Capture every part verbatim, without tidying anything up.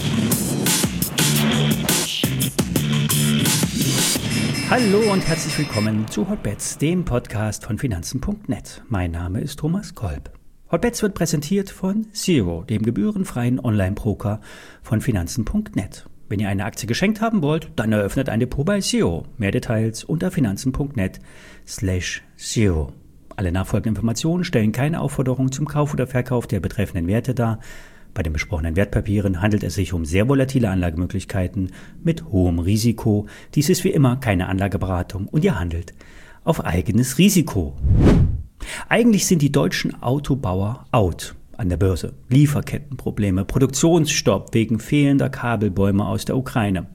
Hallo und herzlich willkommen zu Hotbets, dem Podcast von Finanzen punkt net. Mein Name ist Thomas Kolb. Hotbets wird präsentiert von Zero, dem gebührenfreien Online-Broker von Finanzen punkt net. Wenn ihr eine Aktie geschenkt haben wollt, dann eröffnet ein Depot bei Zero. Mehr Details unter finanzen punkt net slash zero. Alle nachfolgenden Informationen stellen keine Aufforderung zum Kauf oder Verkauf der betreffenden Werte dar. Bei den besprochenen Wertpapieren handelt es sich um sehr volatile Anlagemöglichkeiten mit hohem Risiko. Dies ist wie immer keine Anlageberatung und ihr handelt auf eigenes Risiko. Eigentlich sind die deutschen Autobauer out an der Börse. Lieferkettenprobleme, Produktionsstopp wegen fehlender Kabelbäume aus der Ukraine.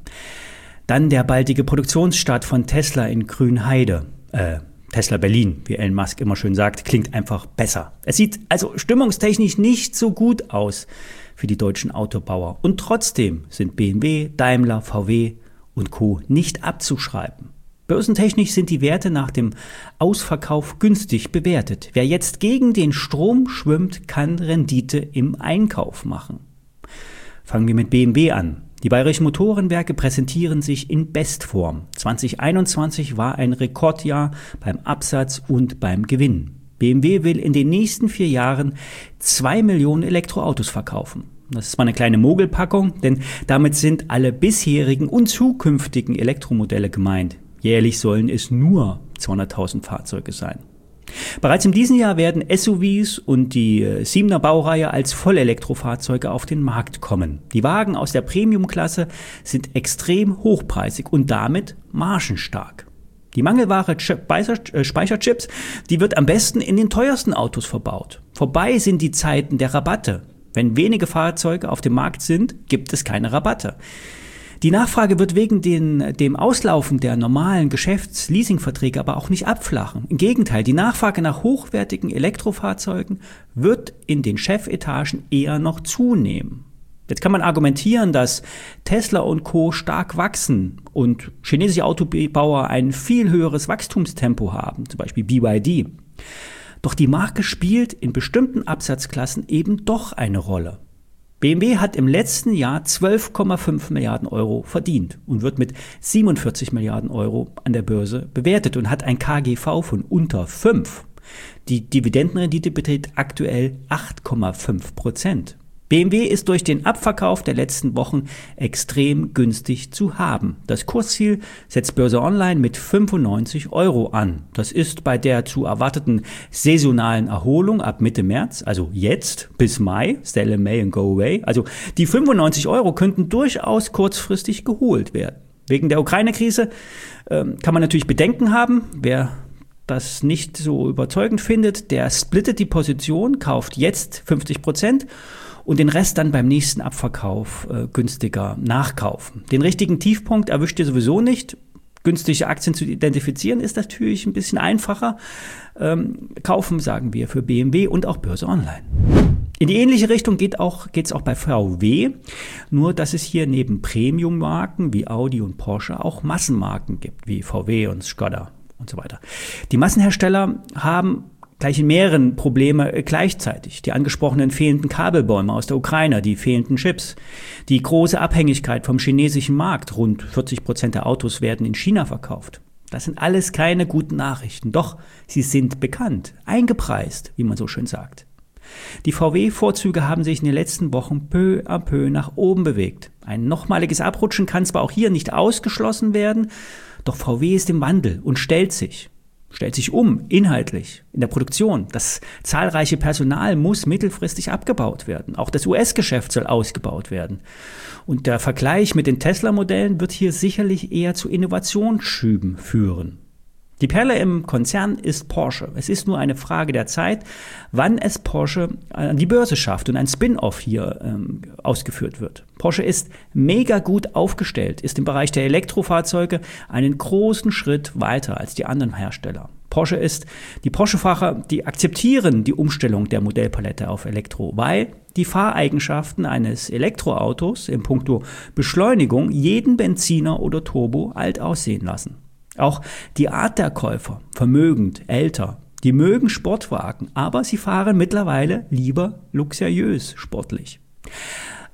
Dann der baldige Produktionsstart von Tesla in Grünheide. Äh, Tesla Berlin, wie Elon Musk immer schön sagt, klingt einfach besser. Es sieht also stimmungstechnisch nicht so gut aus für die deutschen Autobauer. Und trotzdem sind B M W, Daimler, V W und Co. nicht abzuschreiben. Börsentechnisch sind die Werte nach dem Ausverkauf günstig bewertet. Wer jetzt gegen den Strom schwimmt, kann Rendite im Einkauf machen. Fangen wir mit B M W an. Die Bayerischen Motorenwerke präsentieren sich in Bestform. zwanzig einundzwanzig war ein Rekordjahr beim Absatz und beim Gewinn. B M W will in den nächsten vier Jahren zwei Millionen Elektroautos verkaufen. Das ist zwar eine kleine Mogelpackung, denn damit sind alle bisherigen und zukünftigen Elektromodelle gemeint. Jährlich sollen es nur zweihunderttausend Fahrzeuge sein. Bereits in diesem Jahr werden S U Vs und die Siebener Baureihe als Vollelektrofahrzeuge auf den Markt kommen. Die Wagen aus der Premium-Klasse sind extrem hochpreisig und damit margenstark. Die Mangelware Speicherchips, die wird am besten in den teuersten Autos verbaut. Vorbei sind die Zeiten der Rabatte. Wenn wenige Fahrzeuge auf dem Markt sind, gibt es keine Rabatte. Die Nachfrage wird wegen den, dem Auslaufen der normalen Geschäfts-Leasing-Verträge aber auch nicht abflachen. Im Gegenteil, die Nachfrage nach hochwertigen Elektrofahrzeugen wird in den Chefetagen eher noch zunehmen. Jetzt kann man argumentieren, dass Tesla und Co. stark wachsen und chinesische Autobauer ein viel höheres Wachstumstempo haben, zum Beispiel B Y D. Doch die Marke spielt in bestimmten Absatzklassen eben doch eine Rolle. B M W hat im letzten Jahr zwölf Komma fünf Milliarden Euro verdient und wird mit siebenundvierzig Milliarden Euro an der Börse bewertet und hat ein K G V von unter fünf. Die Dividendenrendite beträgt aktuell acht Komma fünf Prozent. B M W ist durch den Abverkauf der letzten Wochen extrem günstig zu haben. Das Kursziel setzt Börse Online mit fünfundneunzig Euro an. Das ist bei der zu erwarteten saisonalen Erholung ab Mitte März, also jetzt bis Mai, sell in May and go away. Also die fünfundneunzig Euro könnten durchaus kurzfristig geholt werden. Wegen der Ukraine-Krise ähm, kann man natürlich Bedenken haben. Wer das nicht so überzeugend findet, der splittet die Position, kauft jetzt fünfzig Prozent und den Rest dann beim nächsten Abverkauf äh, günstiger nachkaufen. Den richtigen Tiefpunkt erwischt ihr sowieso nicht. Günstige Aktien zu identifizieren ist natürlich ein bisschen einfacher. Ähm, kaufen, sagen wir, für B M W und auch Börse Online. In die ähnliche Richtung geht auch, geht's auch bei V W, nur dass es hier neben Premium-Marken wie Audi und Porsche auch Massenmarken gibt, wie V W und Skoda und so weiter. Die Massenhersteller haben gleich in mehreren Probleme gleichzeitig. Die angesprochenen fehlenden Kabelbäume aus der Ukraine, die fehlenden Chips, die große Abhängigkeit vom chinesischen Markt. Rund vierzig Prozent der Autos werden in China verkauft. Das sind alles keine guten Nachrichten. Doch sie sind bekannt, eingepreist, wie man so schön sagt. Die V W-Vorzüge haben sich in den letzten Wochen peu à peu nach oben bewegt. Ein nochmaliges Abrutschen kann zwar auch hier nicht ausgeschlossen werden, doch V W ist im Wandel und stellt sich. stellt sich um, inhaltlich, in der Produktion. Das zahlreiche Personal muss mittelfristig abgebaut werden. Auch das U S-Geschäft soll ausgebaut werden. Und der Vergleich mit den Tesla-Modellen wird hier sicherlich eher zu Innovationsschüben führen. Die Perle im Konzern ist Porsche. Es ist nur eine Frage der Zeit, wann es Porsche an die Börse schafft und ein Spin-off hier ähm, ausgeführt wird. Porsche ist mega gut aufgestellt, ist im Bereich der Elektrofahrzeuge einen großen Schritt weiter als die anderen Hersteller. Porsche ist, die Porsche-Fahrer, die akzeptieren die Umstellung der Modellpalette auf Elektro, weil die Fahreigenschaften eines Elektroautos in puncto Beschleunigung jeden Benziner oder Turbo alt aussehen lassen. Auch die Art der Käufer, vermögend, älter, die mögen Sportwagen, aber sie fahren mittlerweile lieber luxuriös sportlich.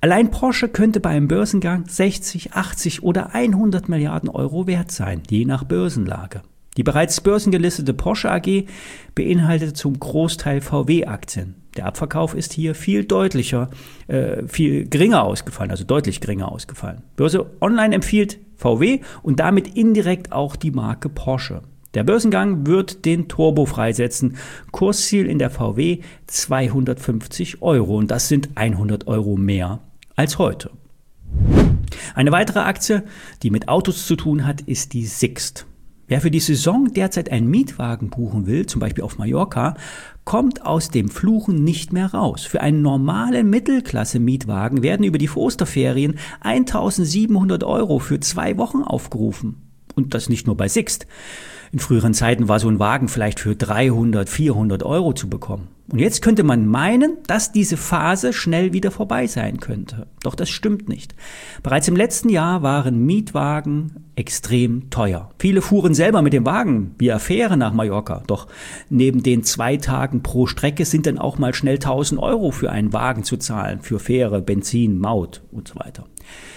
Allein Porsche könnte bei einem Börsengang sechzig, achtzig oder hundert Milliarden Euro wert sein, je nach Börsenlage. Die bereits börsengelistete Porsche A G beinhaltet zum Großteil V W-Aktien. Der Abverkauf ist hier viel deutlicher, äh, viel geringer ausgefallen, also deutlich geringer ausgefallen. Börse Online empfiehlt V W und damit indirekt auch die Marke Porsche. Der Börsengang wird den Turbo freisetzen. Kursziel in der V W zweihundertfünfzig Euro und das sind hundert Euro mehr als heute. Eine weitere Aktie, die mit Autos zu tun hat, ist die Sixt. Wer für die Saison derzeit einen Mietwagen buchen will, zum Beispiel auf Mallorca, kommt aus dem Fluchen nicht mehr raus. Für einen normalen Mittelklasse-Mietwagen werden über die Osterferien eintausendsiebenhundert Euro für zwei Wochen aufgerufen. Und das nicht nur bei Sixt. In früheren Zeiten war so ein Wagen vielleicht für dreihundert, vierhundert Euro zu bekommen. Und jetzt könnte man meinen, dass diese Phase schnell wieder vorbei sein könnte. Doch das stimmt nicht. Bereits im letzten Jahr waren Mietwagen extrem teuer. Viele fuhren selber mit dem Wagen via Fähre nach Mallorca. Doch neben den zwei Tagen pro Strecke sind dann auch mal schnell tausend Euro für einen Wagen zu zahlen. Für Fähre, Benzin, Maut und so weiter.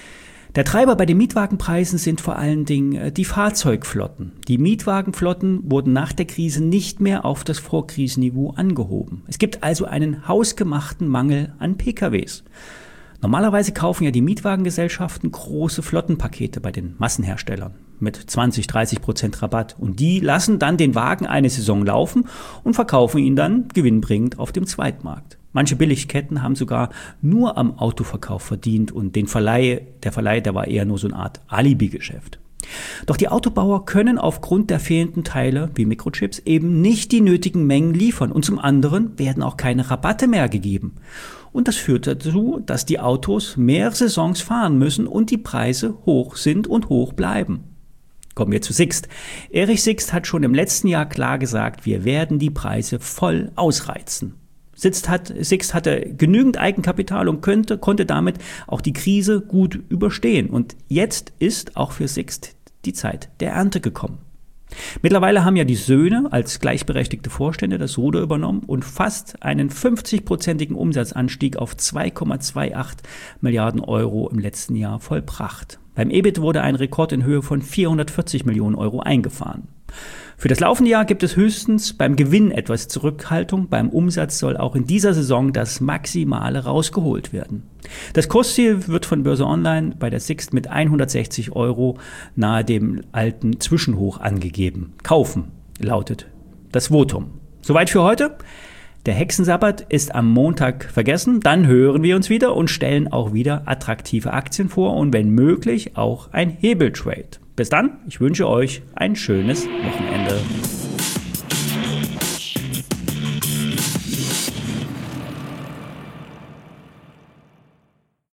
Der Treiber bei den Mietwagenpreisen sind vor allen Dingen die Fahrzeugflotten. Die Mietwagenflotten wurden nach der Krise nicht mehr auf das Vorkrisenniveau angehoben. Es gibt also einen hausgemachten Mangel an P K Ws. Normalerweise kaufen ja die Mietwagengesellschaften große Flottenpakete bei den Massenherstellern mit zwanzig, dreißig Prozent Rabatt. Und die lassen dann den Wagen eine Saison laufen und verkaufen ihn dann gewinnbringend auf dem Zweitmarkt. Manche Billigketten haben sogar nur am Autoverkauf verdient und den Verleih, der Verleih, der war eher nur so eine Art Alibi-Geschäft. Doch die Autobauer können aufgrund der fehlenden Teile wie Mikrochips eben nicht die nötigen Mengen liefern und zum anderen werden auch keine Rabatte mehr gegeben. Und das führt dazu, dass die Autos mehr Saisons fahren müssen und die Preise hoch sind und hoch bleiben. Kommen wir zu Sixt. Erich Sixt hat schon im letzten Jahr klar gesagt, wir werden die Preise voll ausreizen. Sixt, hat, Sixt hatte genügend Eigenkapital und könnte, konnte damit auch die Krise gut überstehen. Und jetzt ist auch für Sixt die Zeit der Ernte gekommen. Mittlerweile haben ja die Söhne als gleichberechtigte Vorstände das Ruder übernommen und fast einen fünfzig-prozentigen Umsatzanstieg auf zwei Komma achtundzwanzig Milliarden Euro im letzten Jahr vollbracht. Beim E B I T wurde ein Rekord in Höhe von vierhundertvierzig Millionen Euro eingefahren. Für das laufende Jahr gibt es höchstens beim Gewinn etwas Zurückhaltung. Beim Umsatz soll auch in dieser Saison das Maximale rausgeholt werden. Das Kursziel wird von Börse Online bei der Sixt mit hundertsechzig Euro nahe dem alten Zwischenhoch angegeben. Kaufen lautet das Votum. Soweit für heute. Der Hexensabbat ist am Montag vergessen. Dann hören wir uns wieder und stellen auch wieder attraktive Aktien vor und wenn möglich auch ein Hebeltrade. Bis dann, ich wünsche euch ein schönes Wochenende.